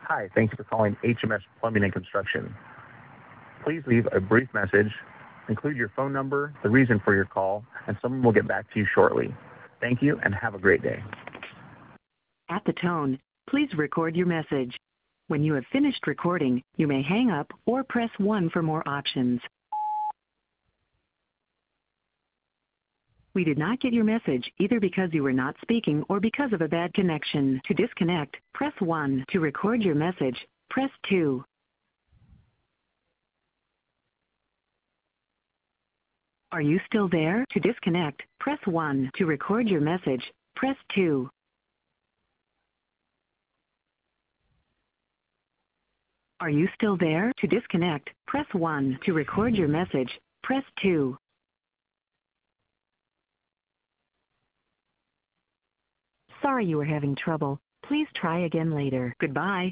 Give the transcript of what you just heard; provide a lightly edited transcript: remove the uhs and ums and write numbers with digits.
Hi, thank you for calling HMS Plumbing and Construction. Please leave a brief message, include your phone number, the reason for your call, and someone will get back to you shortly. Thank you and have a great day. At the tone, please record your message. When you have finished recording, you may hang up or press 1 for more options. We did not get your message either because you were not speaking or because of a bad connection. To disconnect, press 1. To record your message, press 2. Are you still there? To disconnect, press 1. To record your message, press 2. Are you still there? To disconnect, press 1. To record your message, press 2. Sorry you were having trouble. Please try again later. Goodbye.